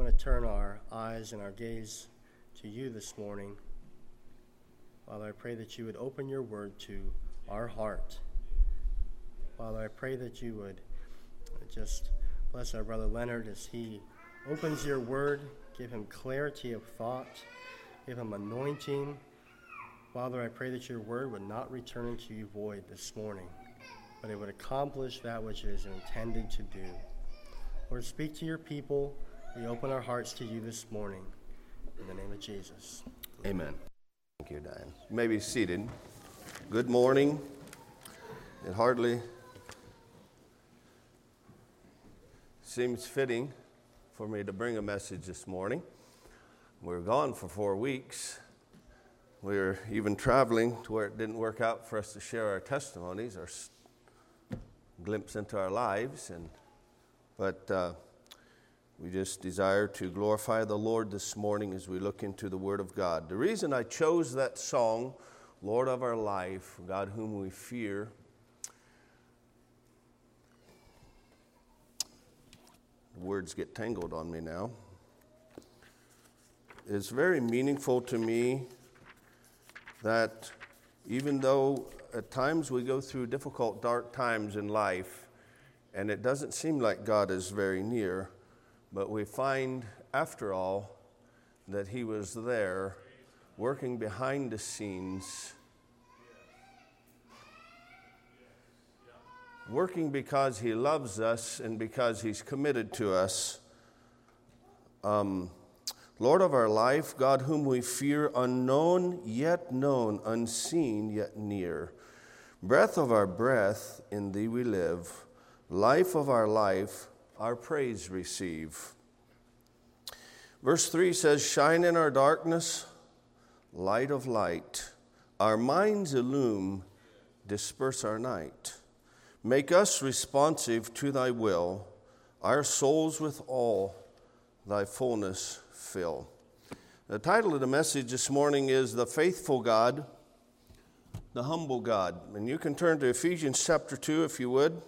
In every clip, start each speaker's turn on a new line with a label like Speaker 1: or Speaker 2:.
Speaker 1: want to turn our eyes and our gaze to you this morning. Father, I pray that you would open your word to our heart. Father, I pray that you would just bless our brother Leonard as he opens your word. Give him clarity of thought. Give him anointing. Father, I pray that your word would not return unto you void this morning, but it would accomplish that which it is intended to do. Lord, speak to your people. We open our hearts to you this morning. In the name of Jesus.
Speaker 2: Amen. Thank you, Diane. You may be seated. Good morning. It hardly seems fitting for me to bring a message this morning. We're gone for 4 weeks. We're even traveling to where it didn't work out for us to share our testimonies, our glimpse into our lives, but we just desire to glorify the Lord this morning as we look into the Word of God. The reason I chose that song, Lord of our life, God whom we fear, the words get tangled on me now, is very meaningful to me that even though at times we go through difficult, dark times in life, and it doesn't seem like God is very near, but we find, after all, that he was there working behind the scenes, working because he loves us and because he's committed to us. Lord of our life, God whom we fear, unknown yet known, unseen yet near. Breath of our breath, in thee we live. Life of our life, our praise receive. Verse 3 says, shine in our darkness, light of light. Our minds illume, disperse our night. Make us responsive to thy will, our souls with all thy fullness fill. The title of the message this morning is The Faithful God, the Humble God. And you can turn to Ephesians chapter 2 if you would.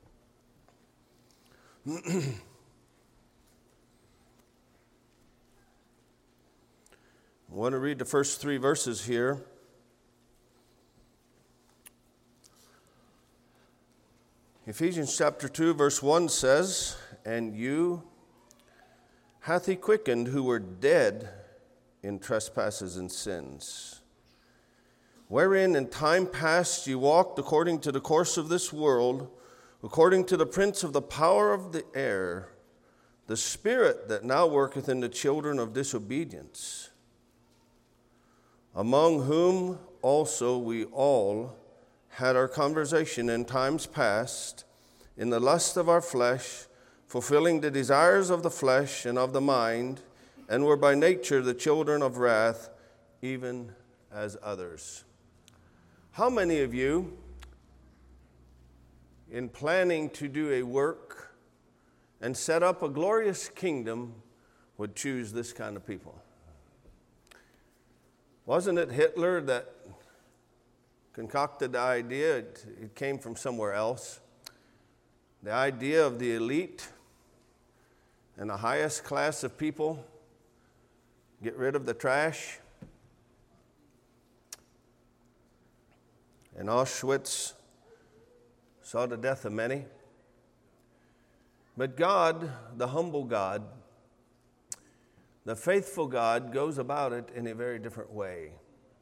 Speaker 2: I want to read the first 3 verses here. Ephesians chapter 2 verse 1 says, and you hath he quickened who were dead in trespasses and sins, wherein in time past ye walked according to the course of this world, according to the prince of the power of the air, the spirit that now worketh in the children of disobedience, among whom also we all had our conversation in times past, in the lust of our flesh, fulfilling the desires of the flesh and of the mind, and were by nature the children of wrath, even as others. How many of you, in planning to do a work and set up a glorious kingdom, would choose this kind of people? Wasn't it Hitler that concocted the idea? It came from somewhere else. The idea of the elite and the highest class of people get rid of the trash. And Auschwitz saw the death of many. But God, the humble God, the faithful God, goes about it in a very different way.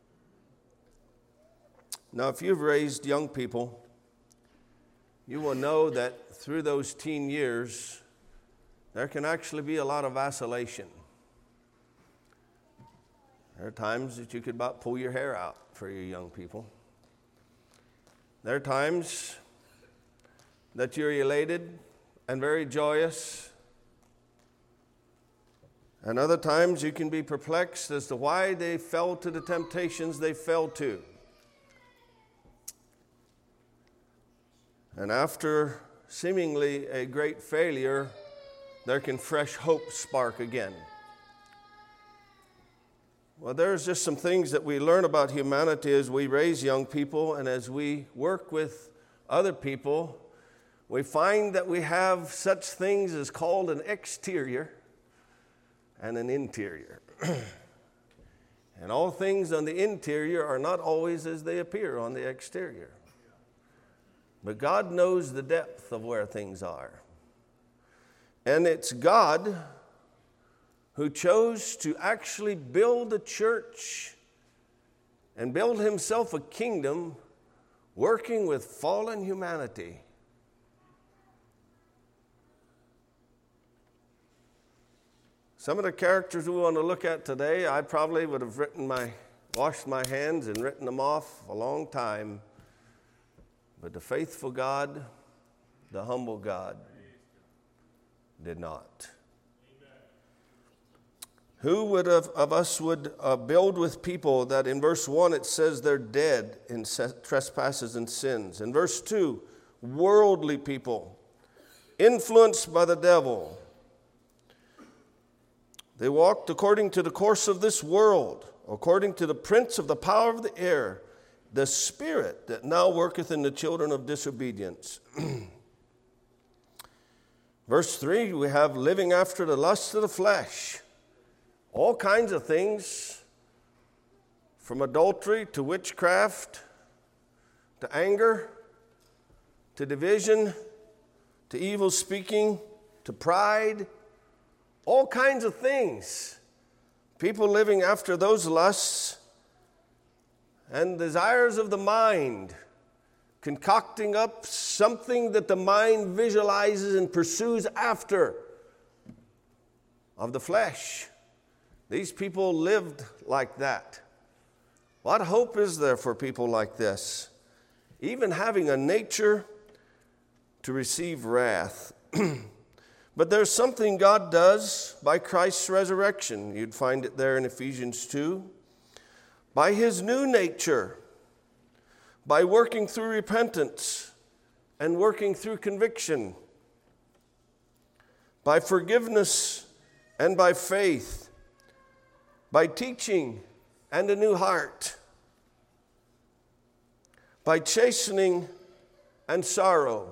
Speaker 2: Now, if you've raised young people, you will know that through those teen years, there can actually be a lot of vacillation. There are times that you could about pull your hair out for your young people. There are times that you're elated and very joyous. And other times you can be perplexed as to why they fell to the temptations they fell to. And after seemingly a great failure, there can fresh hope spark again. Well, there's just some things that we learn about humanity as we raise young people and as we work with other people. We find that we have such things as called an exterior and an interior. And all things on the interior are not always as they appear on the exterior. But God knows the depth of where things are. And it's God who chose to actually build a church and build himself a kingdom working with fallen humanity. Some of the characters we want to look at today, I probably would have washed my hands and written them off a long time. But the faithful God, the humble God, did not. Who of us would build with people that in verse 1 it says they're dead in trespasses and sins? In verse 2, worldly people, influenced by the devil. They walked according to the course of this world, according to the prince of the power of the air, the spirit that now worketh in the children of disobedience. Verse 3, we have living after the lust of the flesh. All kinds of things, from adultery to witchcraft, to anger, to division, to evil speaking, to pride, all kinds of things. People living after those lusts and desires of the mind, concocting up something that the mind visualizes and pursues after of the flesh. These people lived like that. What hope is there for people like this? Even having a nature to receive wrath. But there's something God does by Christ's resurrection. You'd find it there in Ephesians 2. By his new nature, by working through repentance and working through conviction, by forgiveness and by faith, by teaching and a new heart, by chastening and sorrow,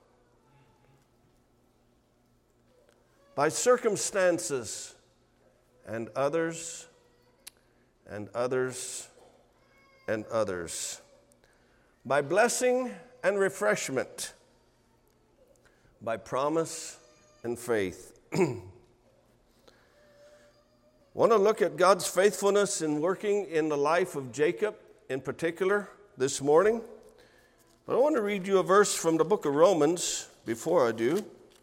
Speaker 2: by circumstances and others and others and others, by blessing and refreshment, by promise and faith. Want to look at God's faithfulness in working in the life of Jacob in particular this morning? But I want to read you a verse from the book of Romans before I do.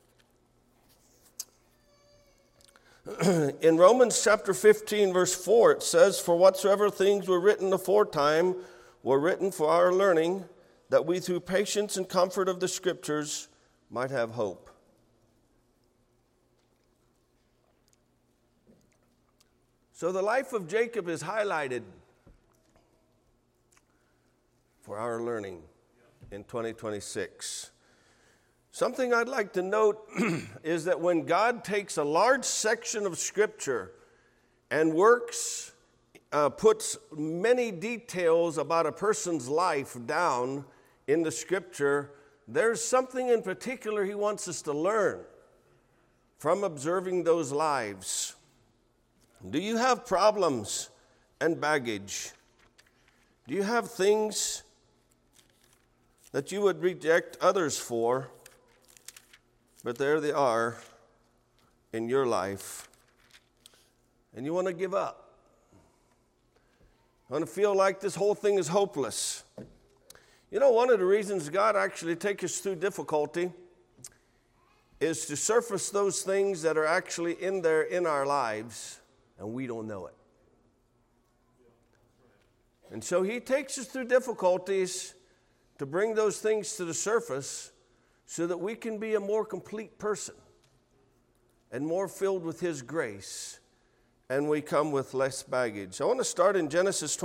Speaker 2: In Romans chapter 15, verse 4, it says, "For whatsoever things were written aforetime were written for our learning, that we through patience and comfort of the Scriptures might have hope." So the life of Jacob is highlighted for our learning in 2026. Something I'd like to note is that when God takes a large section of Scripture and puts many details about a person's life down in the Scripture, there's something in particular he wants us to learn from observing those lives. Do you have problems and baggage? Do you have things that you would reject others for? But there they are in your life, and you want to give up. You want to feel like this whole thing is hopeless. You know, one of the reasons God actually takes us through difficulty is to surface those things that are actually in there in our lives, and we don't know it. And so he takes us through difficulties to bring those things to the surface so that we can be a more complete person and more filled with his grace, and we come with less baggage. I want to start in Genesis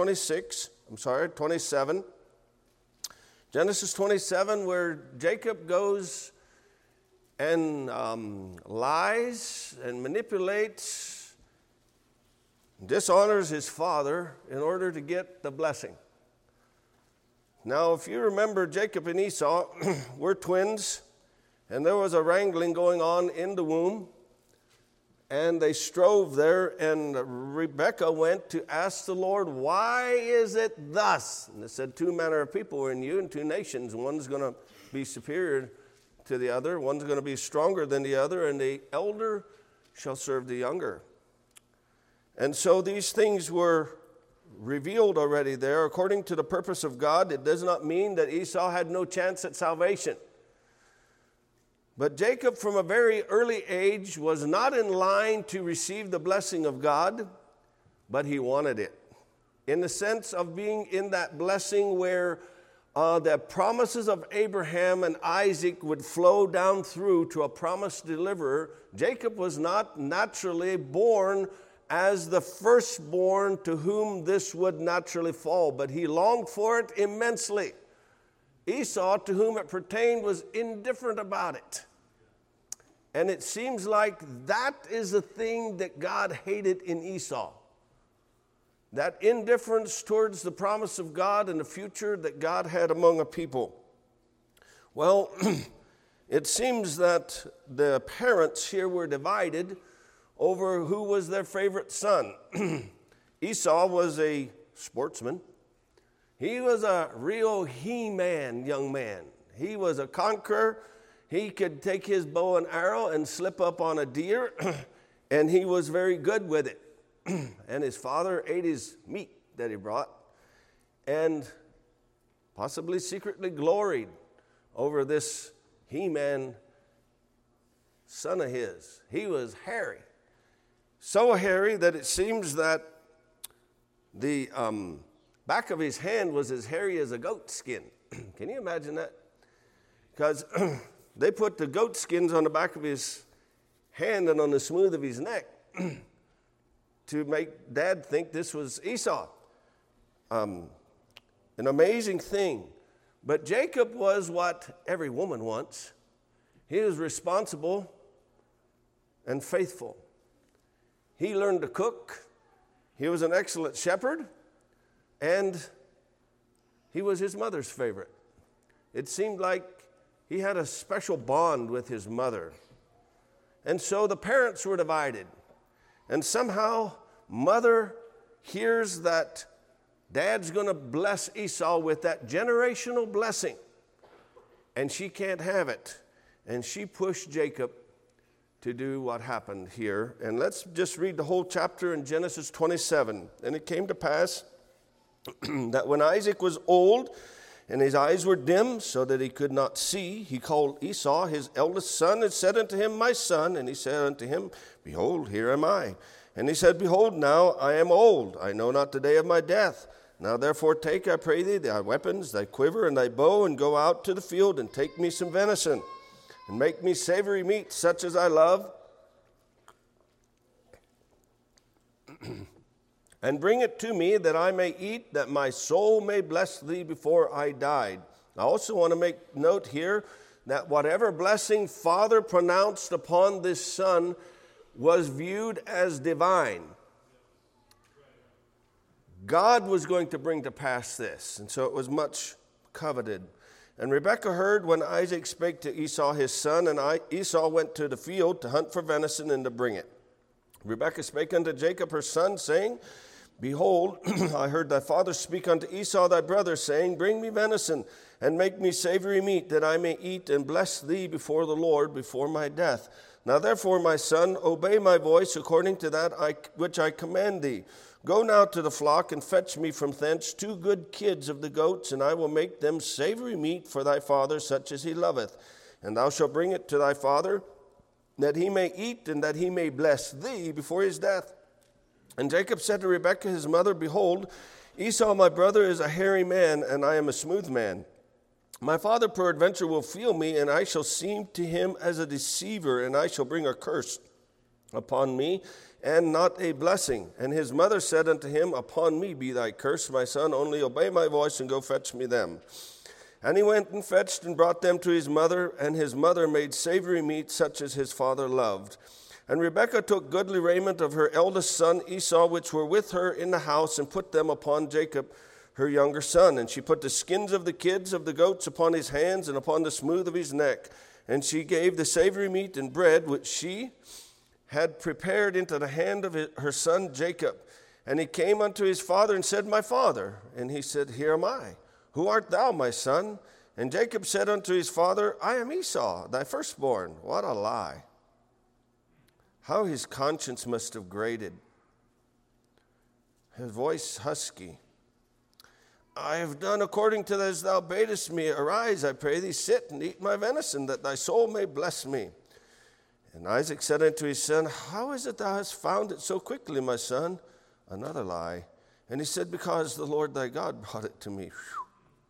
Speaker 2: 27. Genesis 27, where Jacob goes and lies and manipulates, dishonors his father in order to get the blessing. Now, if you remember, Jacob and Esau were twins, and there was a wrangling going on in the womb. And they strove there, and Rebekah went to ask the Lord, why is it thus? And it said, 2 manner of people were in you, and 2 nations. One's going to be superior to the other. One's going to be stronger than the other, and the elder shall serve the younger. And so these things were revealed already there. According to the purpose of God, it does not mean that Esau had no chance at salvation. But Jacob, from a very early age, was not in line to receive the blessing of God, but he wanted it. In the sense of being in that blessing where the promises of Abraham and Isaac would flow down through to a promised deliverer, Jacob was not naturally born as the firstborn to whom this would naturally fall, but he longed for it immensely. Esau, to whom it pertained, was indifferent about it. And it seems like that is the thing that God hated in Esau. That indifference towards the promise of God and the future that God had among a people. Well, it seems that the parents here were divided over who was their favorite son. Esau was a sportsman. He was a real he-man young man. He was a conqueror. He could take his bow and arrow and slip up on a deer, and he was very good with it. And his father ate his meat that he brought and possibly secretly gloried over this he-man son of his. He was hairy. So hairy that it seems that the back of his hand was as hairy as a goat skin. Can you imagine that? Because they put the goat skins on the back of his hand and on the smooth of his neck to make Dad think this was Esau. An amazing thing. But Jacob was what every woman wants. He was responsible and faithful. He learned to cook. He was an excellent shepherd. And he was his mother's favorite. It seemed like he had a special bond with his mother. And so the parents were divided. And somehow, mother hears that Dad's going to bless Esau with that generational blessing. And she can't have it. And she pushed Jacob to do what happened here. And let's just read the whole chapter in Genesis 27. And it came to pass that when Isaac was old, and his eyes were dim, so that he could not see, he called Esau, his eldest son, and said unto him, My son. And he said unto him, Behold, here am I. And he said, Behold, now I am old. I know not the day of my death. Now therefore take, I pray thee, thy weapons, thy quiver, and thy bow, and go out to the field, and take me some venison, and make me savory meat, such as I love, and bring it to me that I may eat, that my soul may bless thee before I died. I also want to make note here that whatever blessing Father pronounced upon this son was viewed as divine. God was going to bring to pass this, and so it was much coveted. And Rebekah heard when Isaac spake to Esau his son, and Esau went to the field to hunt for venison and to bring it. Rebekah spake unto Jacob her son, saying, Behold, I heard thy father speak unto Esau thy brother, saying, Bring me venison, and make me savory meat, that I may eat and bless thee before the Lord before my death. Now therefore, my son, obey my voice according to that which I command thee. Go now to the flock, and fetch me from thence 2 good kids of the goats, and I will make them savory meat for thy father, such as he loveth. And thou shalt bring it to thy father, that he may eat, and that he may bless thee before his death. And Jacob said to Rebekah his mother, Behold, Esau my brother is a hairy man, and I am a smooth man. My father peradventure will feel me, and I shall seem to him as a deceiver, and I shall bring a curse upon me, and not a blessing. And his mother said unto him, Upon me be thy curse, my son, only obey my voice, and go fetch me them. And he went and fetched and brought them to his mother, and his mother made savory meat, such as his father loved. And Rebekah took goodly raiment of her eldest son Esau, which were with her in the house, and put them upon Jacob, her younger son. And she put the skins of the kids of the goats upon his hands and upon the smooth of his neck. And she gave the savory meat and bread, which she had prepared into the hand of her son Jacob. And he came unto his father and said, My father. And he said, Here am I. Who art thou, my son? And Jacob said unto his father, I am Esau, thy firstborn. What a lie. How his conscience must have grated. His voice husky. I have done according to as thou badest me. Arise, I pray thee, sit and eat my venison, that thy soul may bless me. And Isaac said unto his son, How is it thou hast found it so quickly, my son? Another lie. And he said, Because the Lord thy God brought it to me. Whew.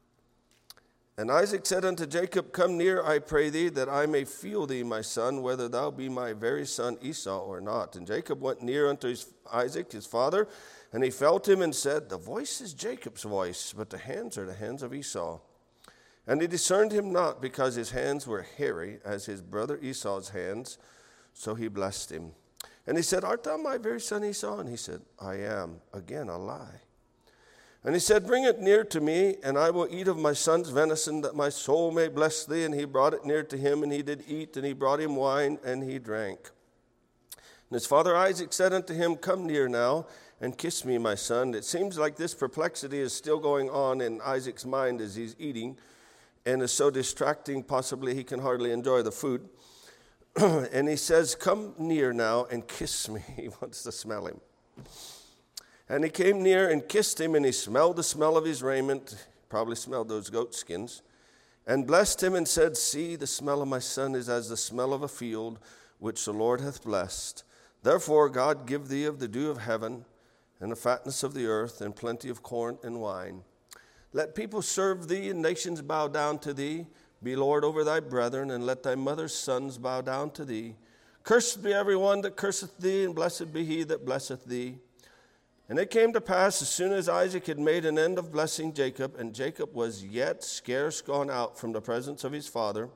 Speaker 2: And Isaac said unto Jacob, Come near, I pray thee, that I may feel thee, my son, whether thou be my very son Esau or not. And Jacob went near unto Isaac, his father, and he felt him and said, The voice is Jacob's voice, but the hands are the hands of Esau. And he discerned him not, because his hands were hairy as his brother Esau's hands. So he blessed him. And he said, Art thou my very son Esau? And he said, I am. Again a lie. And he said, Bring it near to me, and I will eat of my son's venison, that my soul may bless thee. And he brought it near to him, and he did eat, and he brought him wine, and he drank. And his father Isaac said unto him, Come near now, and kiss me, my son. It seems like this perplexity is still going on in Isaac's mind as he's eating, and is so distracting, possibly he can hardly enjoy the food. And he says, Come near now and kiss me. He wants to smell him. And he came near and kissed him, and he smelled the smell of his raiment, probably smelled those goat skins, and blessed him and said, See, the smell of my son is as the smell of a field, which the Lord hath blessed. Therefore God give thee of the dew of heaven, and the fatness of the earth, and plenty of corn and wine. Let people serve thee, and nations bow down to thee. Be Lord over thy brethren, and let thy mother's sons bow down to thee. Cursed be every one that curseth thee, and blessed be he that blesseth thee. And it came to pass, as soon as Isaac had made an end of blessing Jacob, and Jacob was yet scarce gone out from the presence of his father,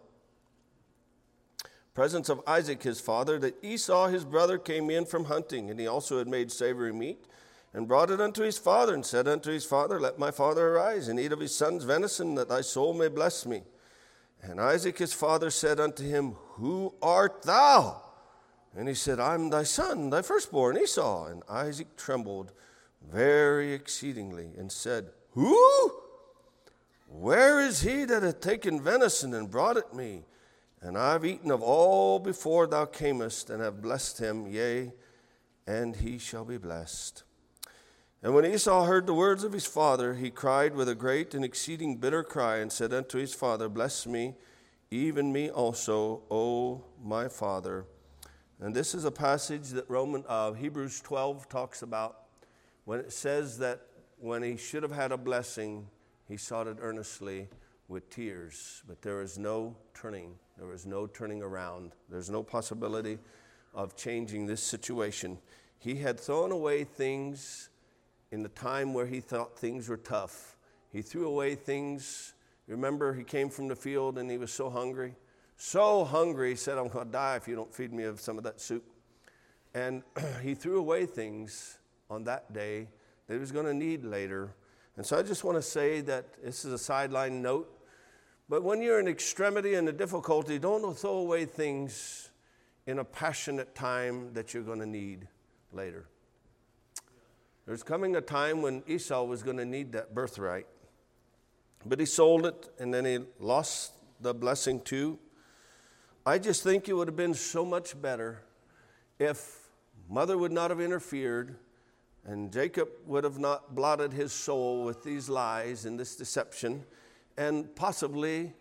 Speaker 2: presence of Isaac his father, that Esau his brother came in from hunting, and he also had made savory meat, and brought it unto his father, and said unto his father, Let my father arise, and eat of his son's venison, that thy soul may bless me. And Isaac his father said unto him, Who art thou? And he said, I am thy son, thy firstborn, Esau. And Isaac trembled very exceedingly, and said, Who? Where is he that hath taken venison and brought it me? And I have eaten of all before thou camest, and have blessed him, yea, and he shall be blessed. And when Esau heard the words of his father, he cried with a great and exceeding bitter cry, and said unto his father, Bless me, even me also, O my father. And this is a passage that Hebrews 12 talks about, when it says that when he should have had a blessing, he sought it earnestly with tears. But there is no turning. There is no turning around. There's no possibility of changing this situation. He had thrown away things in the time where he thought things were tough. He threw away things. Remember, he came from the field and he was so hungry. So hungry, he said, I'm going to die if you don't feed me of some of that soup. And he threw away things on that day that he was going to need later. And so I just want to say that this is a sideline note. But when you're in extremity and a difficulty, don't throw away things in a passionate time that you're going to need later. There's coming a time when Esau was going to need that birthright. But he sold it, and then he lost the blessing too. I just think it would have been so much better if mother would not have interfered, and Jacob would have not blotted his soul with these lies and this deception. And possibly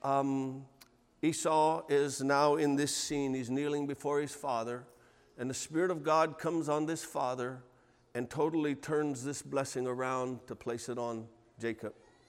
Speaker 2: Esau is now in this scene. He's kneeling before his father, and the Spirit of God comes on this father and totally turns this blessing around to place it on Jacob.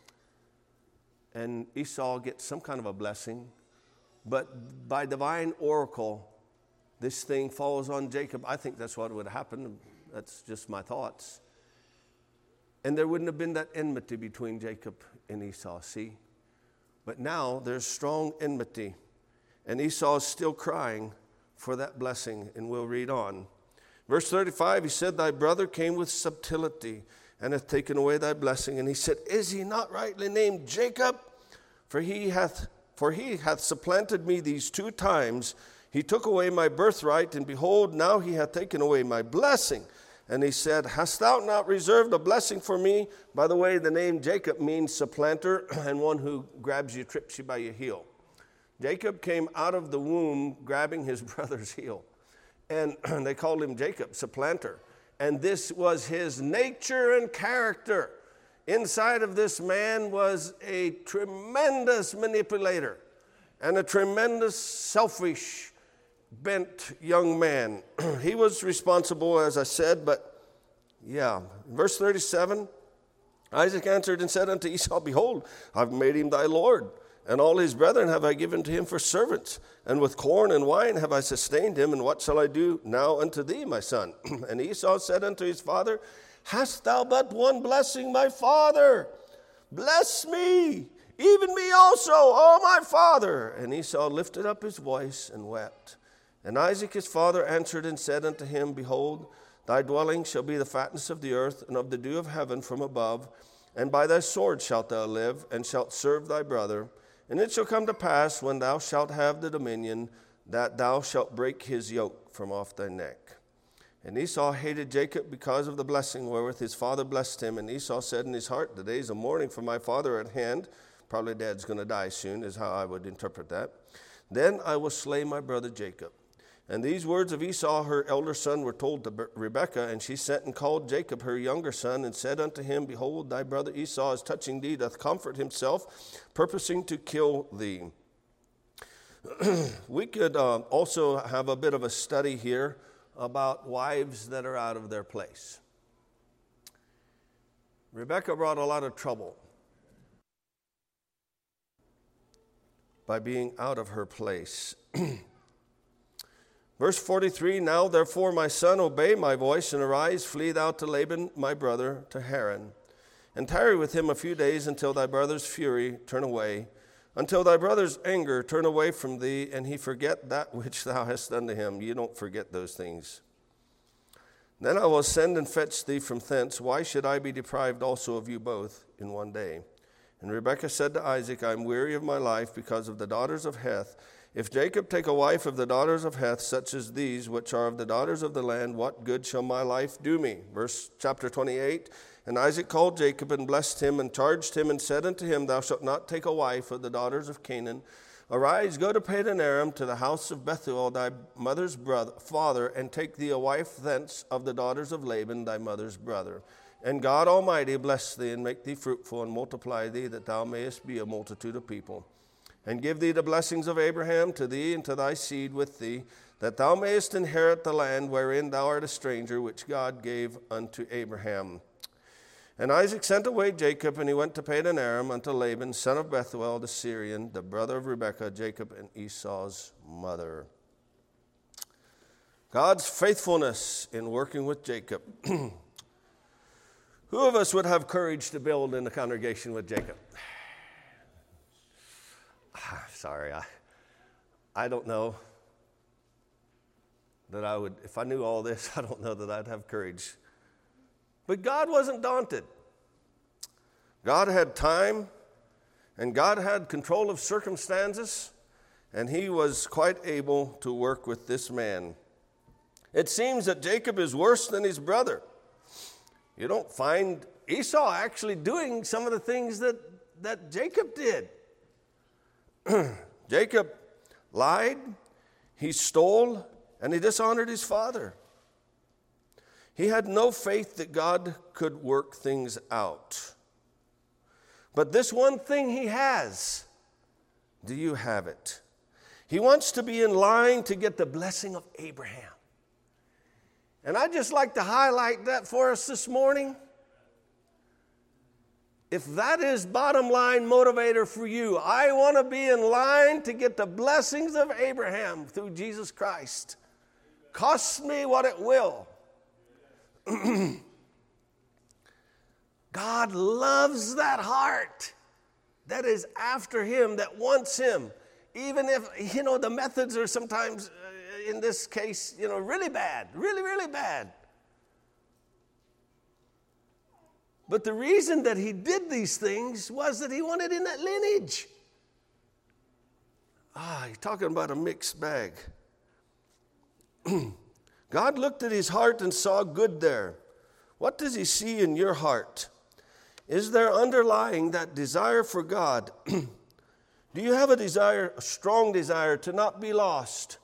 Speaker 2: And Esau gets some kind of a blessing, but by divine oracle, this thing falls on Jacob. I think that's what would happen. That's just my thoughts. And there wouldn't have been that enmity between Jacob and Esau, see? But now there's strong enmity, and Esau is still crying for that blessing, and we'll read on. Verse 35, he said, Thy brother came with subtlety, and hath taken away thy blessing. And he said, Is he not rightly named Jacob? For he hath supplanted me these 2 times. He took away my birthright, and behold, now he hath taken away my blessing. And he said, hast thou not reserved a blessing for me? By the way, the name Jacob means supplanter and one who grabs you, trips you by your heel. Jacob came out of the womb grabbing his brother's heel. And they called him Jacob, supplanter. And this was his nature and character. Inside of this man was a tremendous manipulator and a tremendous selfish, bent young man. He was responsible, as I said, but yeah. Verse 37, Isaac answered and said unto Esau, behold, I've made him thy lord, and all his brethren have I given to him for servants, and with corn and wine have I sustained him, and what shall I do now unto thee, my son? And Esau said unto his father, hast thou but one blessing, my father? Bless me, even me also, O my father. And Esau lifted up his voice and wept. And Isaac his father answered and said unto him, behold, thy dwelling shall be the fatness of the earth, and of the dew of heaven from above, and by thy sword shalt thou live, and shalt serve thy brother. And it shall come to pass, when thou shalt have the dominion, that thou shalt break his yoke from off thy neck. And Esau hated Jacob because of the blessing wherewith his father blessed him. And Esau said in his heart, the days of mourning for my father are at hand. Probably dad's going to die soon, is how I would interpret that. Then I will slay my brother Jacob. And these words of Esau, her elder son, were told to Rebekah, and she sent and called Jacob, her younger son, and said unto him, behold, thy brother Esau is touching thee, doth comfort himself, purposing to kill thee. We could also have a bit of a study here about wives that are out of their place. Rebekah brought a lot of trouble by being out of her place. Verse 43, now therefore, my son, obey my voice, and arise, flee thou to Laban my brother, to Haran, and tarry with him a few days until thy brother's fury turn away, until thy brother's anger turn away from thee, and he forget that which thou hast done to him. You don't forget those things. Then I will send and fetch thee from thence. Why should I be deprived also of you both in one day? And Rebekah said to Isaac, I am weary of my life because of the daughters of Heth. If Jacob take a wife of the daughters of Heth, such as these, which are of the daughters of the land, what good shall my life do me? Chapter 28, and Isaac called Jacob and blessed him and charged him and said unto him, thou shalt not take a wife of the daughters of Canaan. Arise, go to Padan Aram, to the house of Bethuel, thy mother's father, and take thee a wife thence of the daughters of Laban, thy mother's brother. And God Almighty bless thee, and make thee fruitful, and multiply thee, that thou mayest be a multitude of people. And give thee the blessings of Abraham to thee and to thy seed with thee, that thou mayest inherit the land wherein thou art a stranger, which God gave unto Abraham. And Isaac sent away Jacob, and he went to Padan Aram unto Laban, son of Bethuel the Syrian, the brother of Rebekah, Jacob and Esau's mother. God's faithfulness in working with Jacob. Who of us would have courage to build in the congregation with Jacob? Sorry, I don't know that I would, if I knew all this, I don't know that I'd have courage. But God wasn't daunted. God had time, and God had control of circumstances, and he was quite able to work with this man. It seems that Jacob is worse than his brother. You don't find Esau actually doing some of the things that Jacob did. Jacob lied, he stole, and he dishonored his father. He had no faith that God could work things out. But this one thing he has, do you have it? He wants to be in line to get the blessing of Abraham. And I'd just like to highlight that for us this morning. If that is bottom line motivator for you, I want to be in line to get the blessings of Abraham through Jesus Christ. Cost me what it will. God loves that heart that is after him, that wants him. Even if, the methods are sometimes, in this case, really bad, really, really bad. But the reason that he did these things was that he wanted in that lineage. You're talking about a mixed bag. God looked at his heart and saw good there. What does he see in your heart? Is there underlying that desire for God? Do you have a strong desire to not be lost?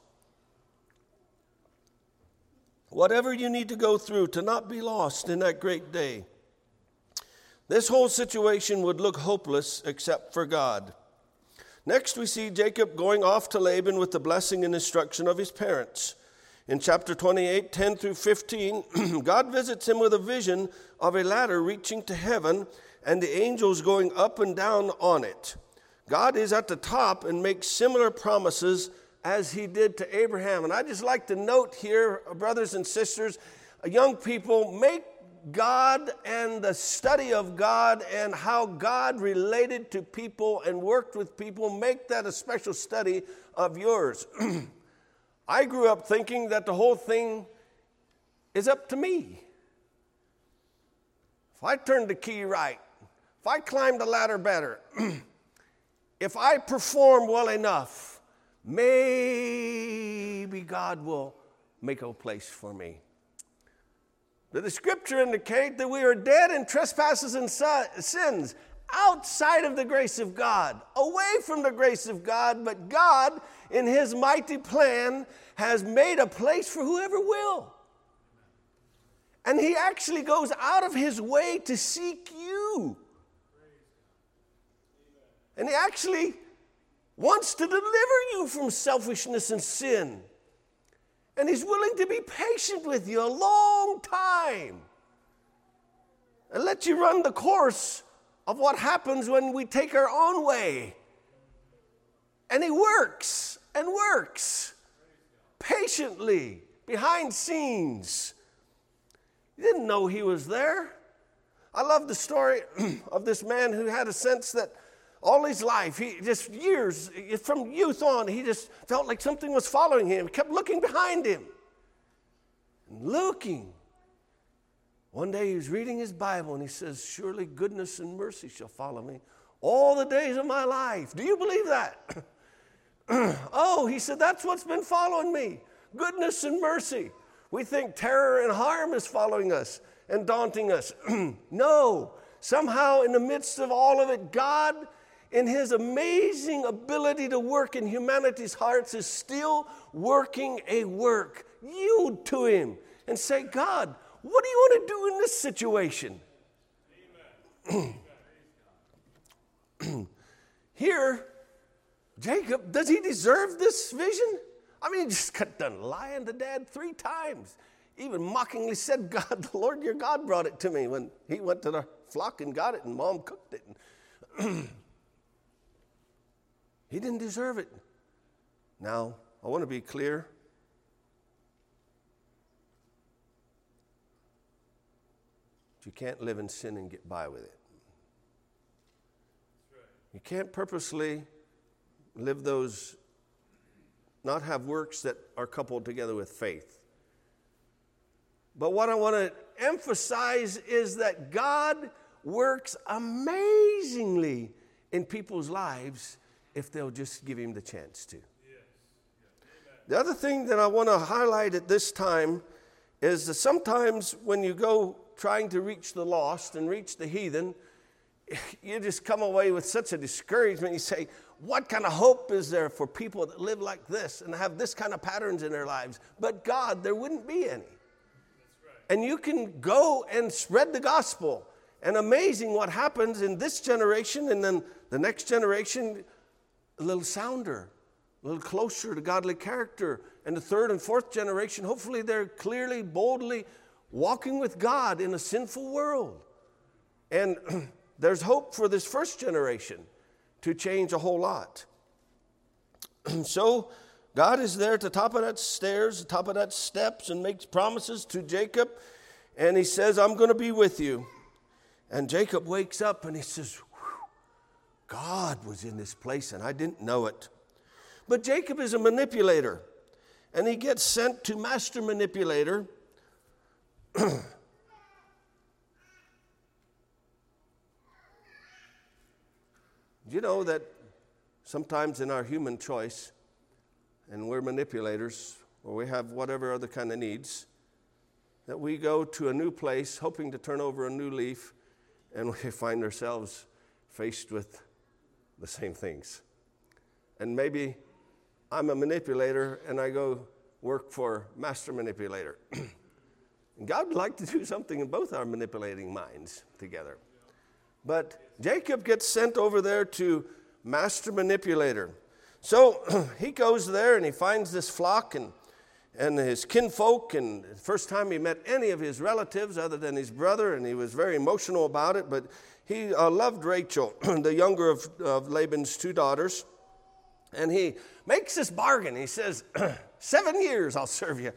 Speaker 2: Whatever you need to go through to not be lost in that great day. This whole situation would look hopeless except for God. Next, we see Jacob going off to Laban with the blessing and instruction of his parents. In chapter 28, 10 through 15, God visits him with a vision of a ladder reaching to heaven and the angels going up and down on it. God is at the top and makes similar promises as he did to Abraham. And I just like to note here, brothers and sisters, young people, make God and the study of God and how God related to people and worked with people, make that a special study of yours. I grew up thinking that the whole thing is up to me. If I turned the key right, if I climbed the ladder better, if I perform well enough, maybe God will make a place for me. The scripture indicates that we are dead in trespasses and sins, outside of the grace of God, away from the grace of God, but God, in his mighty plan, has made a place for whoever will. And he actually goes out of his way to seek you. And he actually wants to deliver you from selfishness and sin. And he's willing to be patient with you a long time and let you run the course of what happens when we take our own way. And he works and works patiently behind scenes. You didn't know he was there. I love the story of this man who had a sense that all his life, he just years, from youth on, he just felt like something was following him. He kept looking behind him. And looking. One day he was reading his Bible and he says, surely goodness and mercy shall follow me all the days of my life. Do you believe that? Oh, he said, that's what's been following me. Goodness and mercy. We think terror and harm is following us and daunting us. No. Somehow in the midst of all of it, God, in his amazing ability to work in humanity's hearts, is still working a work. Yield to him and say, God, what do you want to do in this situation? Here, Jacob, does he deserve this vision? I mean, he just got done lying to Dad 3 times. Even mockingly said, God, the Lord your God brought it to me when he went to the flock and got it and Mom cooked it. He didn't deserve it. Now, I want to be clear. You can't live in sin and get by with it. You can't purposely live those, not have works that are coupled together with faith. But what I want to emphasize is that God works amazingly in people's lives if they'll just give him the chance to. The other thing that I want to highlight at this time is that sometimes when you go trying to reach the lost and reach the heathen, you just come away with such a discouragement. You say, what kind of hope is there for people that live like this and have this kind of patterns in their lives? But God, there wouldn't be any. And you can go and spread the gospel. And amazing what happens in this generation and then the next generation, a little sounder, a little closer to godly character. And the third and fourth generation, hopefully they're clearly, boldly walking with God in a sinful world. And there's hope for this first generation to change a whole lot. So God is there at the top of that stairs, the top of that steps, and makes promises to Jacob. And he says, I'm going to be with you. And Jacob wakes up and he says, God was in this place and I didn't know it. But Jacob is a manipulator. And he gets sent to master manipulator. You know that sometimes in our human choice, and we're manipulators, or we have whatever other kind of needs, that we go to a new place hoping to turn over a new leaf, and we find ourselves faced with the same things. And maybe I'm a manipulator and I go work for master manipulator. And God would like to do something in both our manipulating minds together. But Jacob gets sent over there to master manipulator. So he goes there and he finds this flock and his kinfolk, and the first time he met any of his relatives other than his brother, and he was very emotional about it, but he loved Rachel, the younger of Laban's two daughters, and he makes this bargain. He says, 7 years I'll serve you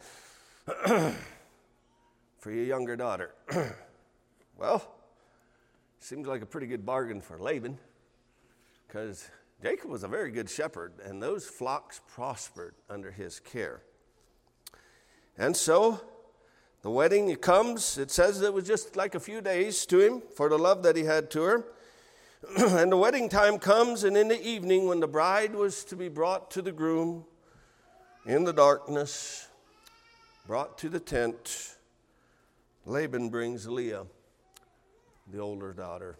Speaker 2: for your younger daughter. Well, seems like a pretty good bargain for Laban, because Jacob was a very good shepherd, and those flocks prospered under his care. And so the wedding comes. It says it was just like a few days to him for the love that he had to her. And the wedding time comes, and in the evening when the bride was to be brought to the groom in the darkness, brought to the tent, Laban brings Leah, the older daughter.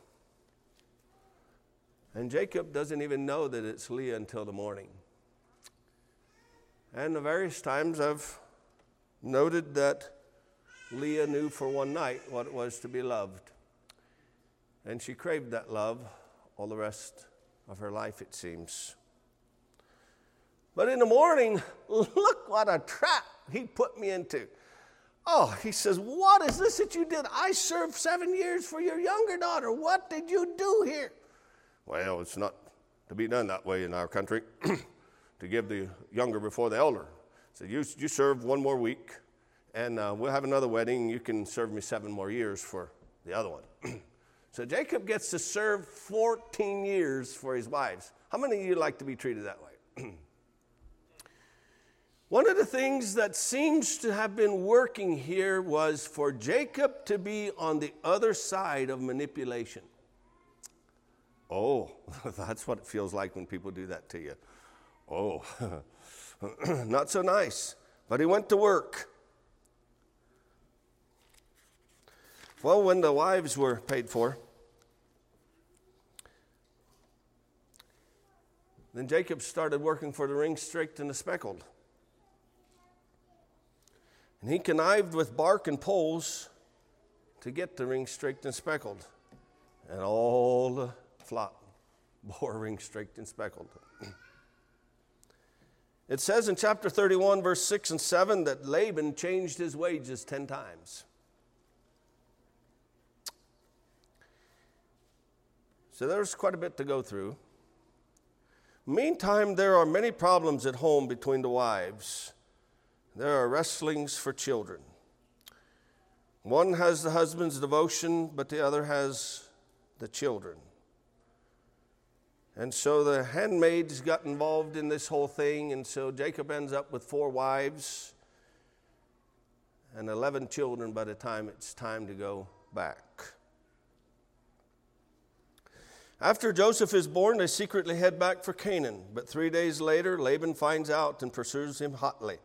Speaker 2: And Jacob doesn't even know that it's Leah until the morning. And the various times I've noted that Leah knew for one night what it was to be loved. And she craved that love all the rest of her life, it seems. But in the morning, look what a trap he put me into. Oh, he says, what is this that you did? I served 7 years for your younger daughter. What did you do here? Well, it's not to be done that way in our country, to give the younger before the elder. So you serve 1 more week, and we'll have another wedding. You can serve me 7 more years for the other one. So Jacob gets to serve 14 years for his wives. How many of you like to be treated that way? One of the things that seems to have been working here was for Jacob to be on the other side of manipulation. Oh, that's what it feels like when people do that to you. Oh, not so nice. But he went to work. Well, when the wives were paid for, then Jacob started working for the ring-streaked and the speckled. And he connived with bark and poles to get the ring-streaked and speckled. And all the flock bore ring-streaked and speckled. It says in chapter 31, verse 6 and 7, that Laban changed his wages 10 times. So there's quite a bit to go through. Meantime, there are many problems at home between the wives. There are wrestlings for children. One has the husband's devotion, but the other has the children. And so the handmaids got involved in this whole thing, and so Jacob ends up with 4 wives and 11 children by the time it's time to go back. After Joseph is born, they secretly head back for Canaan, but 3 days later, Laban finds out and pursues him hotly.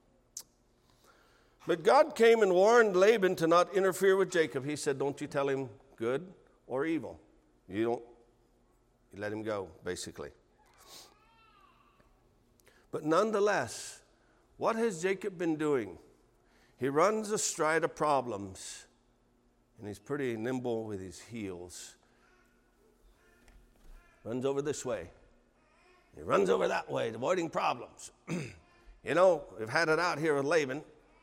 Speaker 2: But God came and warned Laban to not interfere with Jacob. He said, don't you tell him good or evil. You let him go, basically. But nonetheless, what has Jacob been doing? He runs astride of problems, and he's pretty nimble with his heels. Runs over this way. He runs over that way, avoiding problems. You know, we've had it out here with Laban.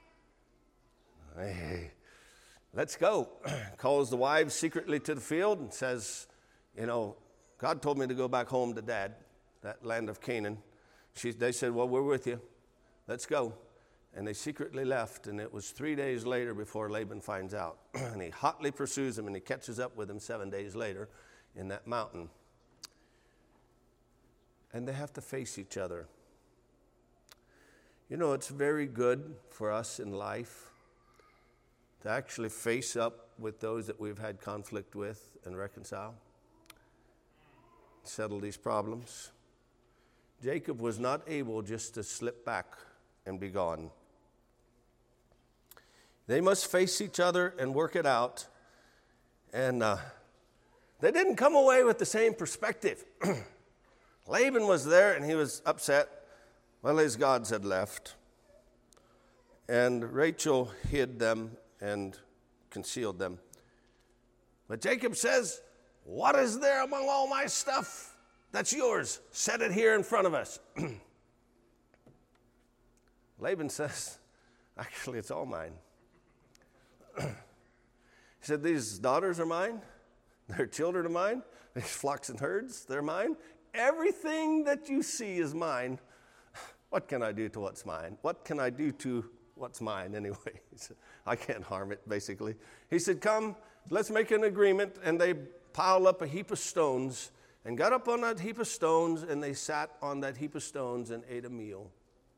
Speaker 2: Hey, let's go. Calls the wives secretly to the field and says, you know, God told me to go back home to Dad, that land of Canaan. They said, well, we're with you. Let's go. And they secretly left, and it was 3 days later before Laban finds out. And he hotly pursues him, and he catches up with him 7 days later in that mountain. And they have to face each other. You know, it's very good for us in life to actually face up with those that we've had conflict with and reconcile, settle these problems. Jacob was not able just to slip back and be gone. They must face each other and work it out. And they didn't come away with the same perspective. Laban was there, and he was upset. Well, his gods had left. And Rachel hid them and concealed them. But Jacob says, what is there among all my stuff that's yours? Set it here in front of us. Laban says, actually, it's all mine. He said, these daughters are mine. Their children are mine. These flocks and herds, they're mine. Everything that you see is mine. What can I do to what's mine? What can I do to what's mine anyway? He said, I can't harm it, basically. He said, come, let's make an agreement. And they piled up a heap of stones and got up on that heap of stones, and they sat on that heap of stones and ate a meal.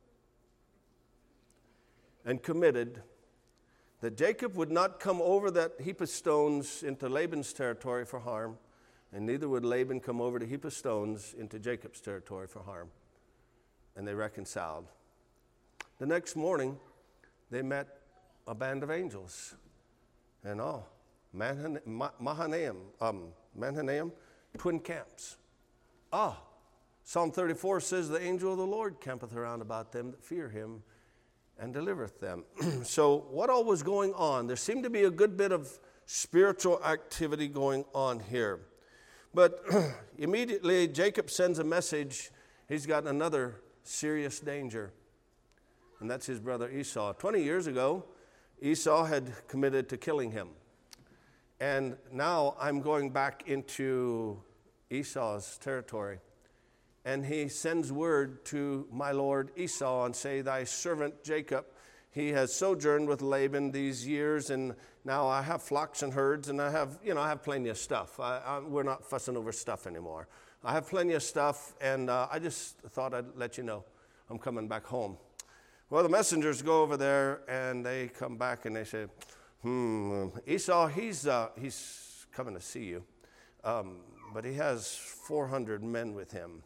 Speaker 2: And committed that Jacob would not come over that heap of stones into Laban's territory for harm, and neither would Laban come over the heap of stones into Jacob's territory for harm. And they reconciled. The next morning, they met a band of angels. And Mahanaim, twin camps. Psalm 34 says, the angel of the Lord campeth around about them that fear him and delivereth them. So what all was going on? There seemed to be a good bit of spiritual activity going on here. But immediately Jacob sends a message. He's got another serious danger. And that's his brother Esau. 20 years ago, Esau had committed to killing him. And now I'm going back into Esau's territory. And he sends word to my lord Esau and say, thy servant Jacob, he has sojourned with Laban these years, and now I have flocks and herds, and I have plenty of stuff. We're not fussing over stuff anymore. I have plenty of stuff, and I just thought I'd let you know I'm coming back home. Well, the messengers go over there, and they come back, and they say, Esau, he's coming to see you, but he has 400 men with him.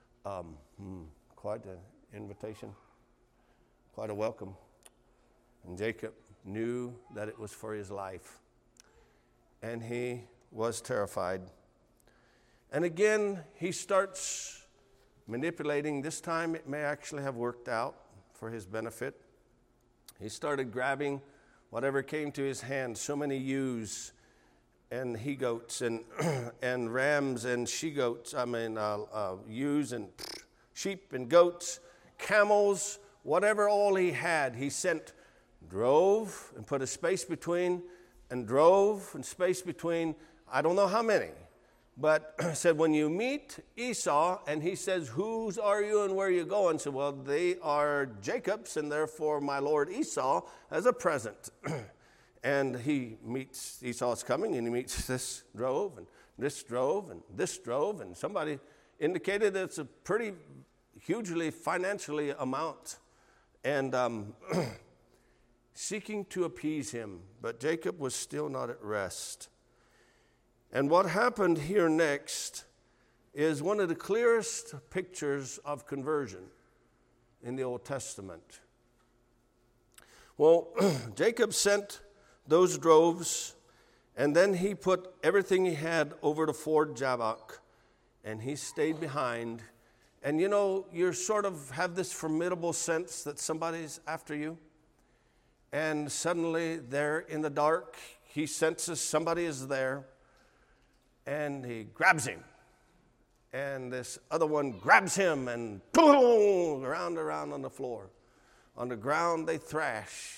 Speaker 2: Quite an invitation, quite a welcome. And Jacob knew that it was for his life, and he was terrified. And again, he starts manipulating. This time it may actually have worked out for his benefit. He started grabbing whatever came to his hand, so many ewes and he-goats and rams and she-goats, ewes and sheep and goats, camels, whatever all he had, he drove and put a space between, and drove and space between, I don't know how many, but said, when you meet Esau, and he says, whose are you and where are you going? So, well, they are Jacob's, and therefore my lord Esau as a present. And he meets, Esau's coming, and he meets this drove, and this drove, and this drove, and somebody indicated that it's a pretty hugely financially amount, and seeking to appease him. But Jacob was still not at rest. And what happened here next is one of the clearest pictures of conversion in the Old Testament. Well, Jacob sent those droves, and then he put everything he had over to Ford Jabbok, and he stayed behind. And you sort of have this formidable sense that somebody's after you, and suddenly there in the dark, he senses somebody is there, and he grabs him, and this other one grabs him, and boom, around on the floor. On the ground they thrash.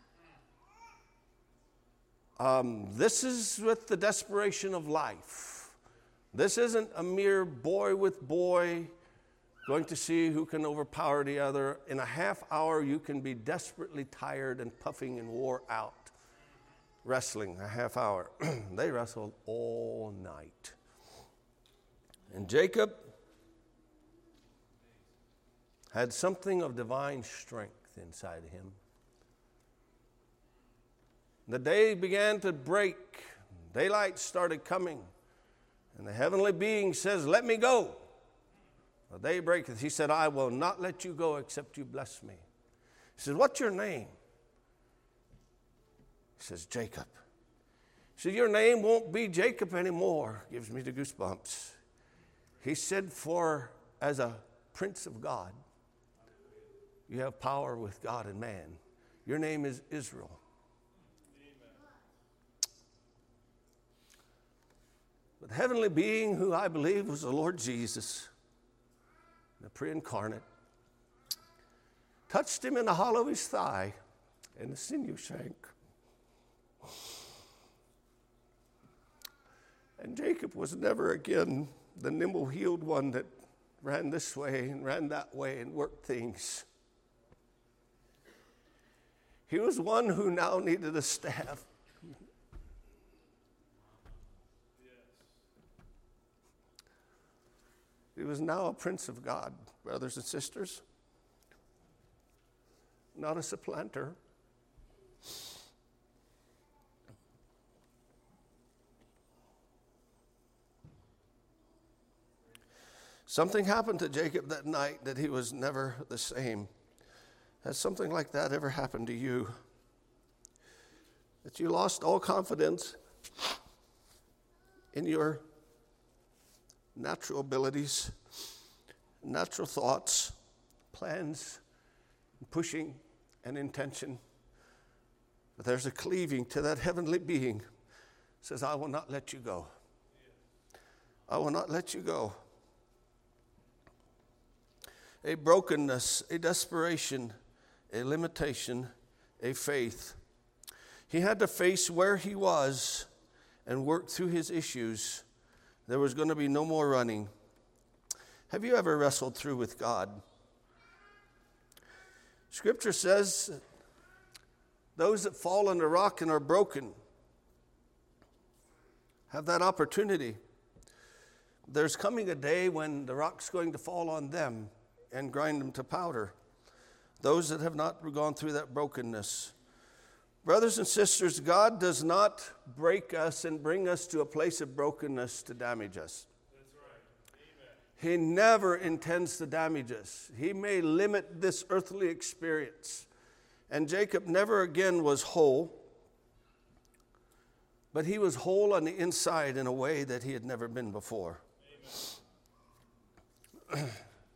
Speaker 2: This is with the desperation of life. This isn't a mere boy with boy going to see who can overpower the other. In a half hour, you can be desperately tired and puffing and wore out. Wrestling a half hour. They wrestled all night. And Jacob had something of divine strength inside of him. The day began to break. Daylight started coming. And the heavenly being says, let me go. The day breaketh. He said, I will not let you go except you bless me. He says, what's your name? He says, Jacob. He said, your name won't be Jacob anymore. Gives me the goosebumps. He said, for as a prince of God, you have power with God and man. Your name is Israel. But the heavenly being, who I believe was the Lord Jesus, the pre-incarnate, touched him in the hollow of his thigh, and the sinew shrank. And Jacob was never again the nimble-heeled one that ran this way and ran that way and worked things. He was one who now needed a staff. He was now a prince of God, brothers and sisters, not a supplanter. Something happened to Jacob that night that he was never the same. Has something like that ever happened to you? That you lost all confidence in your natural abilities, natural thoughts, plans, pushing, and intention. But there's a cleaving to that heavenly being. Says, I will not let you go. I will not let you go. A brokenness, a desperation, a limitation, a faith. He had to face where he was and work through his issues. There was going to be no more running. Have you ever wrestled through with God? Scripture says those that fall on the rock and are broken have that opportunity. There's coming a day when the rock's going to fall on them and grind them to powder. Those that have not gone through that brokenness. Brothers and sisters, God does not break us and bring us to a place of brokenness to damage us.
Speaker 3: That's right. Amen.
Speaker 2: He never intends to damage us. He may limit this earthly experience. And Jacob never again was whole, but he was whole on the inside in a way that he had never been before. Amen.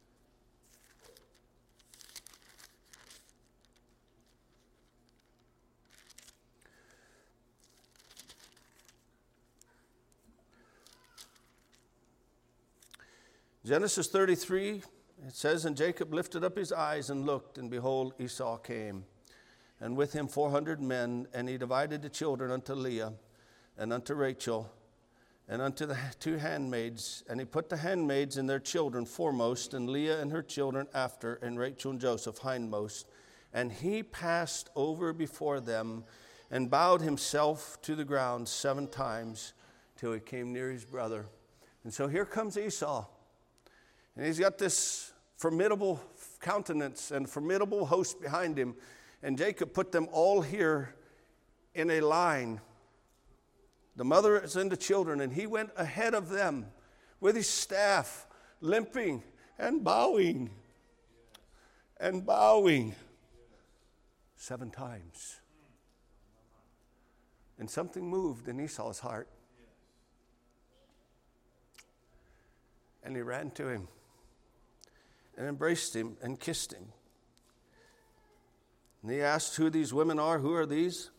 Speaker 2: Genesis 33, it says, and Jacob lifted up his eyes and looked, and behold, Esau came, and with him 400 men, and he divided the children unto Leah, and unto Rachel, and unto the 2 handmaids, and he put the handmaids and their children foremost, and Leah and her children after, and Rachel and Joseph hindmost. And he passed over before them, and bowed himself to the ground 7 times, till he came near his brother. And so here comes Esau. And he's got this formidable countenance and formidable host behind him. And Jacob put them all here in a line. The mother is and the children. And he went ahead of them with his staff, limping and bowing. And bowing 7 times. And something moved in Esau's heart. And he ran to him and embraced him and kissed him. And he asked who these women are. Who are these?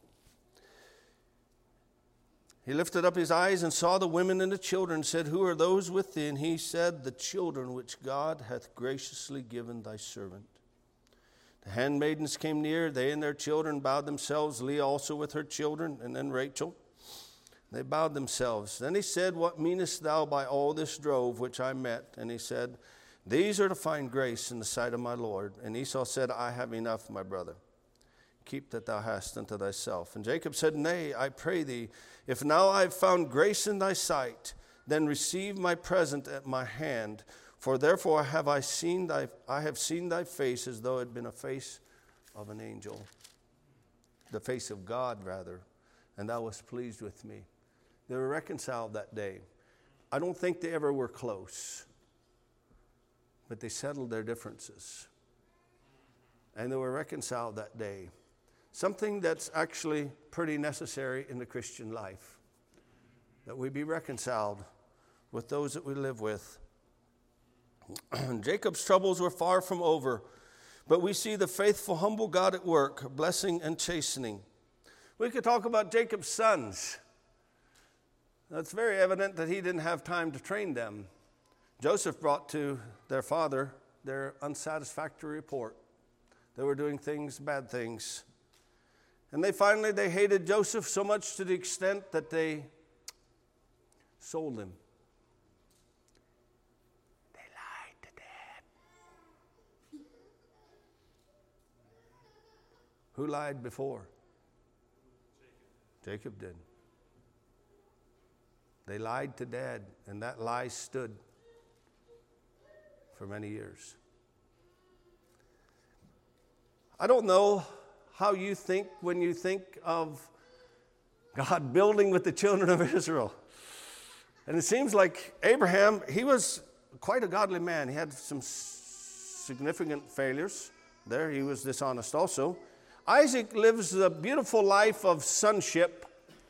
Speaker 2: He lifted up his eyes and saw the women and the children, and said, who are those with thee? And he said, the children which God hath graciously given thy servant. The handmaidens came near, they and their children bowed themselves, Leah also with her children, and then Rachel. They bowed themselves. Then he said, what meanest thou by all this drove which I met? And he said, these are to find grace in the sight of my Lord. And Esau said, I have enough, my brother. Keep that thou hast unto thyself. And Jacob said, nay, I pray thee, if now I have found grace in thy sight, then receive my present at my hand. For therefore have I seen thy face as though it had been a face of an angel. The face of God, rather. And thou wast pleased with me. They were reconciled that day. I don't think they ever were close, but they settled their differences. and they were reconciled that day. Something that's actually pretty necessary in the Christian life, that we be reconciled with those that we live with. Jacob's troubles were far from over, but we see the faithful, humble God at work, blessing and chastening. We could talk about Jacob's sons. It's very evident that he didn't have time to train them. Joseph brought to their father their unsatisfactory report. They were doing things, bad things. And they hated Joseph so much to the extent that they sold him. They lied to Dad. Who lied before? Jacob did. They lied to Dad, and that lie stood for many years. I don't know how you think when you think of God building with the children of Israel. And it seems like Abraham, he was quite a godly man. He had some significant failures there. He was dishonest also. Isaac lives the beautiful life of sonship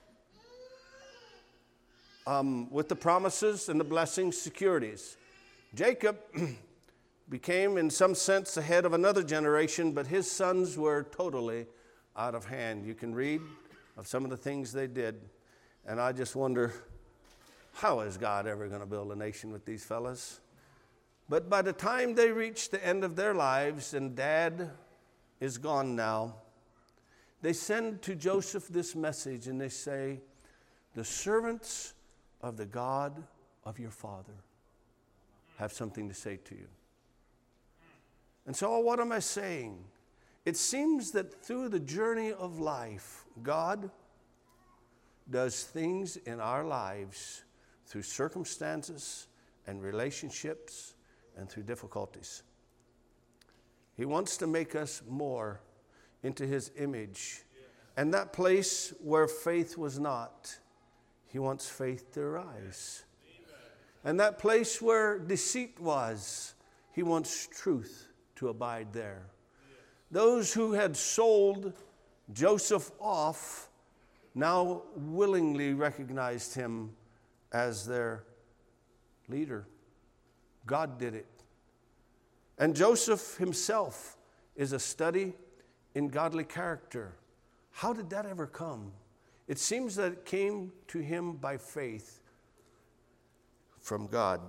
Speaker 2: with the promises and the blessings, securities. Jacob became, in some sense, the head of another generation, but his sons were totally out of hand. You can read of some of the things they did, and I just wonder, how is God ever going to build a nation with these fellas? But by the time they reach the end of their lives, and Dad is gone now, they send to Joseph this message, and they say, the servants of the God of your father have something to say to you. And so what am I saying? It seems that through the journey of life, God does things in our lives through circumstances and relationships and through difficulties. He wants to make us more into His image. And that place where faith was not, He wants faith to arise. And that place where deceit was, He wants truth to abide there. Those who had sold Joseph off now willingly recognized him as their leader. God did it. And Joseph himself is a study in godly character. How did that ever come? It seems that it came to him by faith from God.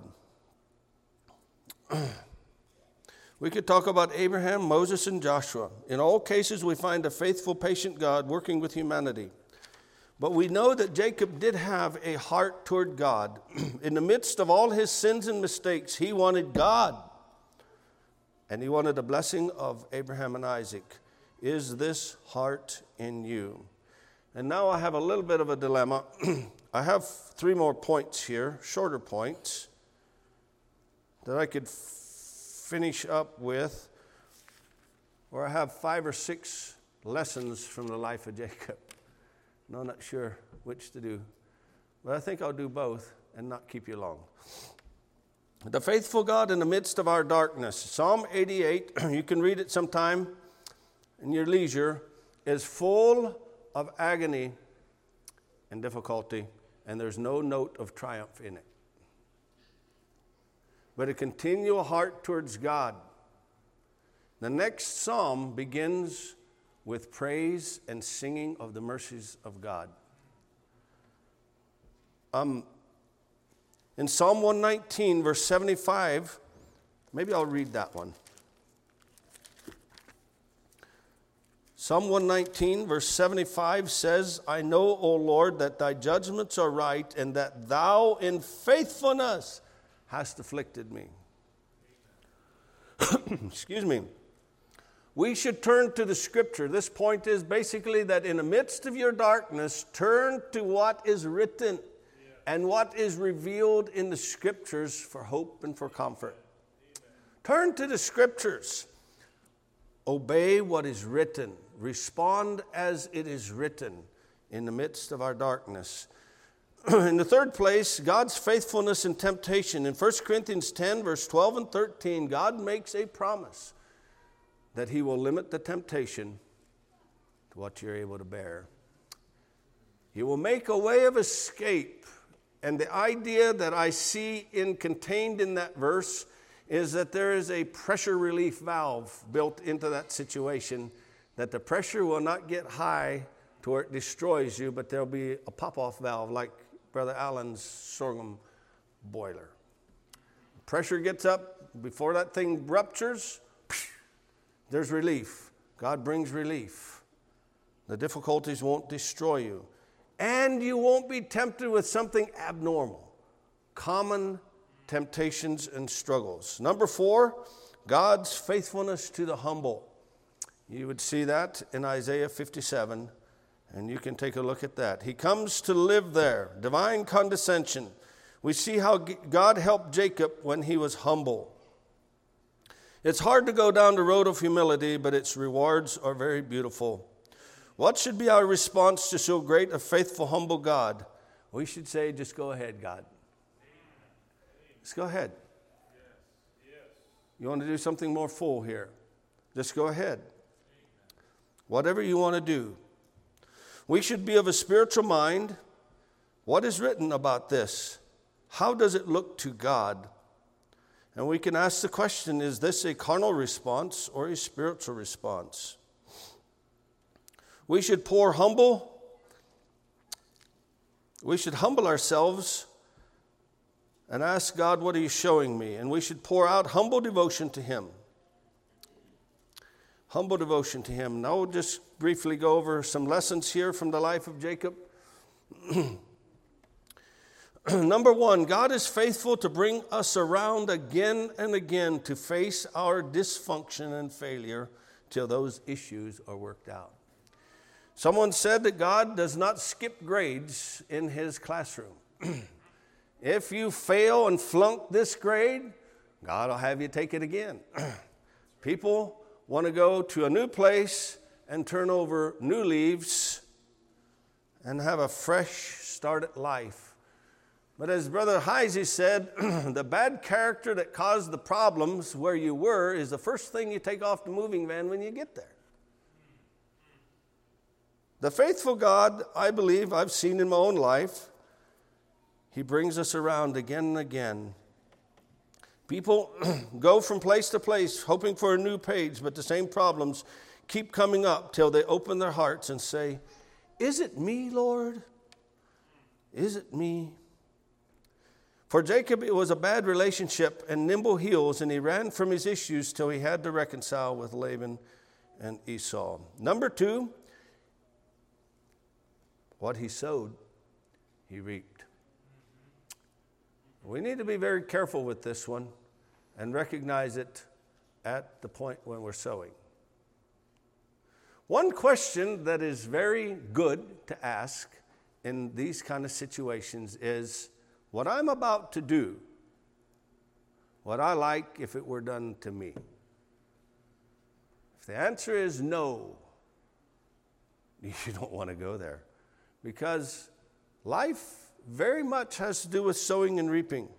Speaker 2: We could talk about Abraham, Moses, and Joshua. In all cases, we find a faithful, patient God working with humanity. But we know that Jacob did have a heart toward God. In the midst of all his sins and mistakes, he wanted God. And he wanted a blessing of Abraham and Isaac. Is this heart in you? And now I have a little bit of a dilemma. I have 3 more points here, shorter points, that I could finish up with, or I have 5 or 6 lessons from the life of Jacob. And I'm not sure which to do, but I think I'll do both and not keep you long. The faithful God in the midst of our darkness. Psalm 88, you can read it sometime in your leisure, is full of agony and difficulty, and there's no note of triumph in it. But a continual heart towards God. The next psalm begins with praise and singing of the mercies of God. In Psalm 119, verse 75, maybe I'll read that one. Psalm 119, verse 75 says, I know, O Lord, that thy judgments are right, and that thou in faithfulness hast afflicted me. Excuse me. We should turn to the Scripture. This point is basically that in the midst of your darkness, turn to what is written and what is revealed in the Scriptures for hope and for comfort. Turn to the Scriptures. Obey what is written. Respond as it is written in the midst of our darkness. In the third place, God's faithfulness in temptation. In 1 Corinthians 10, verse 12 and 13, God makes a promise. that he will limit the temptation to what you're able to bear. He will make a way of escape. And the idea that I see contained in that verse is that there is a pressure relief valve built into that situation, that the pressure will not get high to where it destroys you, but there'll be a pop-off valve like Brother Allen's sorghum boiler. Pressure gets up before that thing ruptures, there's relief. God brings relief. The difficulties won't destroy you. And you won't be tempted with something abnormal. Common temptations and struggles. Number 4, God's faithfulness to the humble. You would see that in Isaiah 57, and you can take a look at that. He comes to live there. Divine condescension. We see how God helped Jacob when he was humble. It's hard to go down the road of humility, but its rewards are very beautiful. What should be our response to so great a faithful, humble God? We should say, just go ahead, God. Just go ahead. You want to do something more full here? Just go ahead. Whatever you want to do. We should be of a spiritual mind. What is written about this? How does it look to God? And we can ask the question, is this a carnal response or a spiritual response? We should humble ourselves and ask God, what are you showing me? And we should pour out humble devotion to Him. Humble devotion to Him. Now we'll just briefly go over some lessons here from the life of Jacob. Number 1, God is faithful to bring us around again and again to face our dysfunction and failure till those issues are worked out. Someone said that God does not skip grades in His classroom. If you fail and flunk this grade, God will have you take it again. People want to go to a new place and turn over new leaves and have a fresh start at life. But as Brother Heisey said, the bad character that caused the problems where you were is the first thing you take off the moving van when you get there. The faithful God, I believe, I've seen in my own life, He brings us around again and again. People go from place to place hoping for a new page, but the same problems keep coming up till they open their hearts and say, is it me, Lord? Is it me? For Jacob, it was a bad relationship and nimble heels, and he ran from his issues till he had to reconcile with Laban and Esau. Number 2, what he sowed, he reaped. We need to be very careful with this one and recognize it at the point when we're sowing. One question that is very good to ask in these kind of situations is, what I'm about to do, would I like if it were done to me? If the answer is no, you don't want to go there. Because life very much has to do with sowing and reaping.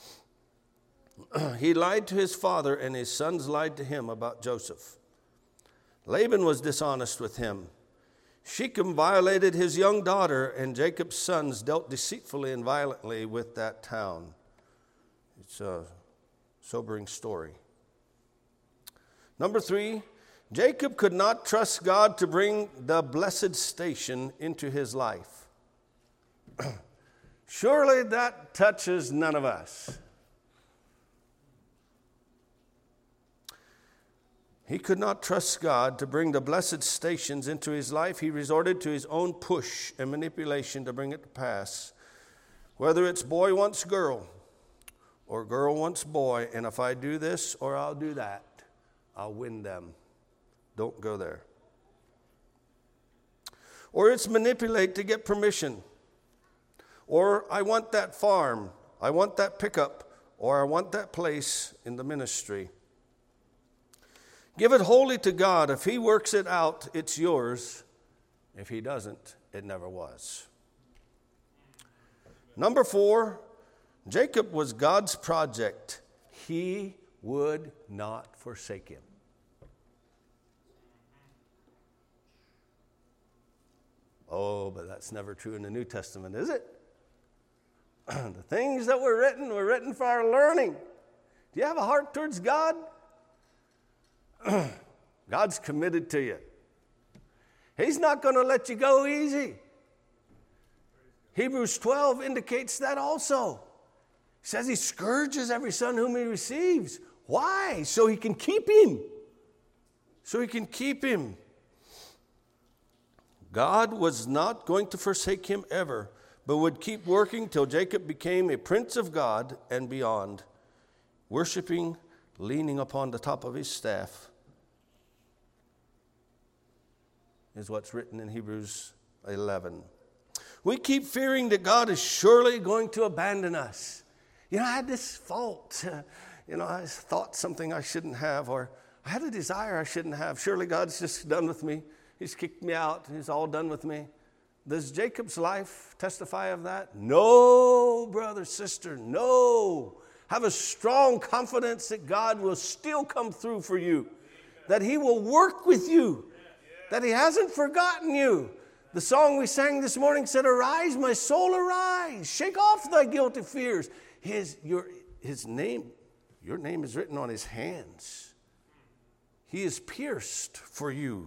Speaker 2: He lied to his father, and his sons lied to him about Joseph. Laban was dishonest with him. Shechem violated his young daughter, and Jacob's sons dealt deceitfully and violently with that town. It's a sobering story. Number 3, Jacob could not trust God to bring the blessed station into his life. Surely that touches none of us. He could not trust God to bring the blessed stations into his life. He resorted to his own push and manipulation to bring it to pass. Whether it's boy wants girl or girl wants boy, and if I do this or I'll do that, I'll win them. Don't go there. Or it's manipulate to get permission. Or I want that farm, I want that pickup, or I want that place in the ministry. Give it wholly to God. If He works it out, it's yours. If He doesn't, it never was. Number 4, Jacob was God's project. He would not forsake him. Oh, but that's never true in the New Testament, is it? The things that were written for our learning. Do you have a heart towards God? God's committed to you. He's not going to let you go easy. Hebrews 12 indicates that also. He says he scourges every son whom he receives. Why? So he can keep him. So he can keep him. God was not going to forsake him ever, but would keep working till Jacob became a prince of God and beyond, worshiping, leaning upon the top of his staff, is what's written in Hebrews 11. We keep fearing that God is surely going to abandon us. I had this fault. I thought something I shouldn't have, or I had a desire I shouldn't have. Surely God's just done with me. He's kicked me out. He's all done with me. Does Jacob's life testify of that? No, brother, sister, no. Have a strong confidence that God will still come through for you, that he will work with you, that he hasn't forgotten you. The song we sang this morning said, "Arise, my soul, arise. Shake off thy guilty fears." Your name is written on his hands. He is pierced for you.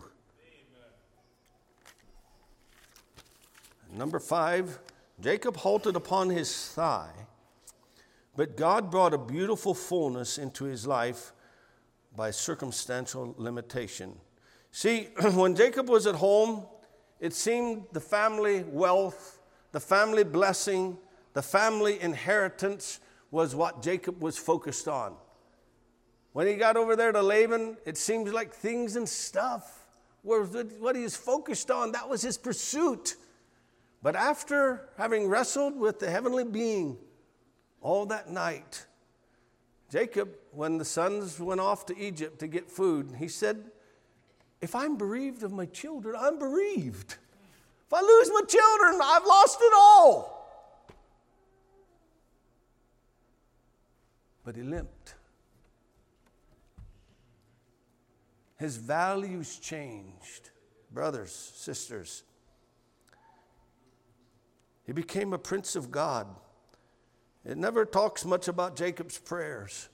Speaker 2: Number 5, Jacob halted upon his thigh, but God brought a beautiful fullness into his life by circumstantial limitation. See, when Jacob was at home, it seemed the family wealth, the family blessing, the family inheritance was what Jacob was focused on. When he got over there to Laban, it seems like things and stuff were what he was focused on. That was his pursuit. But after having wrestled with the heavenly being all that night, Jacob, when the sons went off to Egypt to get food, he said, "If I'm bereaved of my children, I'm bereaved. If I lose my children, I've lost it all." But he limped. His values changed. Brothers, sisters. He became a prince of God. It never talks much about Jacob's prayers.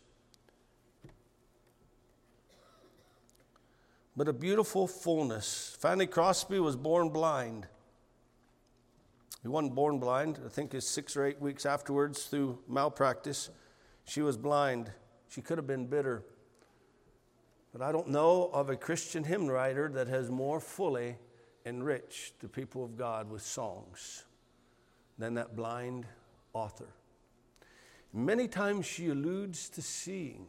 Speaker 2: But a beautiful fullness. Fanny Crosby was born blind. He wasn't born blind. I think it's 6 or 8 weeks afterwards through malpractice. She was blind. She could have been bitter. But I don't know of a Christian hymn writer that has more fully enriched the people of God with songs than that blind author. Many times she alludes to seeing.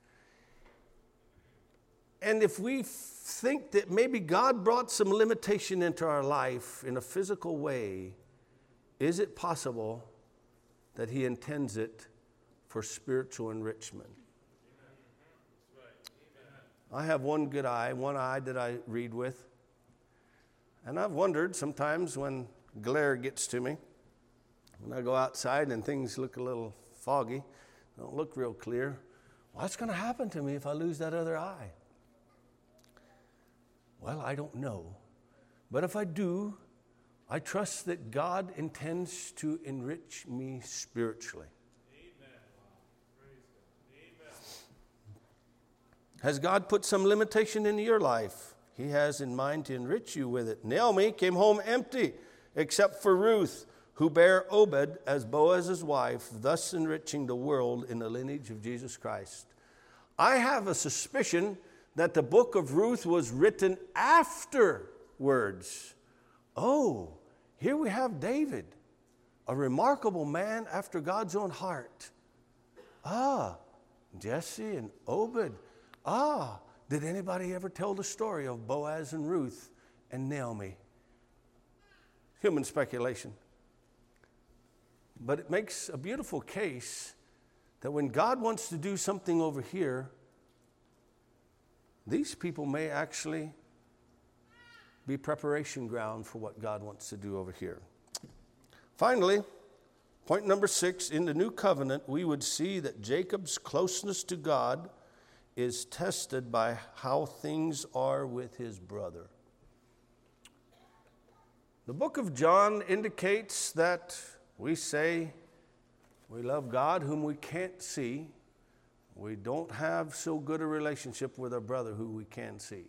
Speaker 2: And if we think that maybe God brought some limitation into our life in a physical way, is it possible that he intends it for spiritual enrichment? I have one eye that I read with. And I've wondered sometimes when glare gets to me, when I go outside and things look a little foggy, don't look real clear, what's going to happen to me if I lose that other eye? Well, I don't know. But if I do, I trust that God intends to enrich me spiritually.
Speaker 3: Amen. Amen.
Speaker 2: Has God put some limitation in your life? He has in mind to enrich you with it. Naomi came home empty, except for Ruth, who bare Obed as Boaz's wife, thus enriching the world in the lineage of Jesus Christ. I have a suspicion that the book of Ruth was written afterwards. Oh, here we have David, a remarkable man after God's own heart. Jesse and Obed. Did anybody ever tell the story of Boaz and Ruth and Naomi? Human speculation. But it makes a beautiful case that when God wants to do something over here, these people may actually be preparation ground for what God wants to do over here. Finally, point number 6, in the new covenant, we would see that Jacob's closeness to God is tested by how things are with his brother. The book of John indicates that we say we love God whom we can't see. We don't have so good a relationship with our brother who we can see.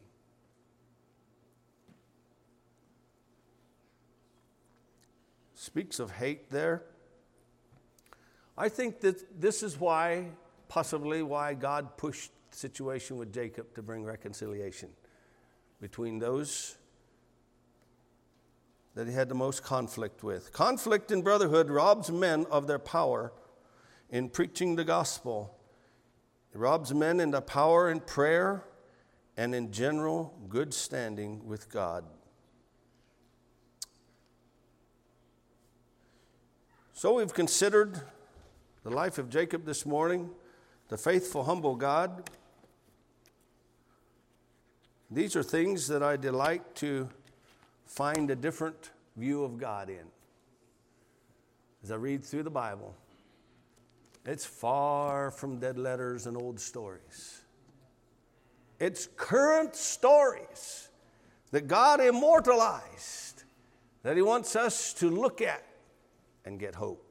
Speaker 2: Speaks of hate there. I think that this is possibly why God pushed the situation with Jacob to bring reconciliation between those that he had the most conflict with. Conflict in brotherhood robs men of their power in preaching the gospel. It robs men in the power in prayer and in general good standing with God. So we've considered the life of Jacob this morning, the faithful, humble God. These are things that I delight to find a different view of God in. As I read through the Bible, it's far from dead letters and old stories. It's current stories that God immortalized, that he wants us to look at and get hope.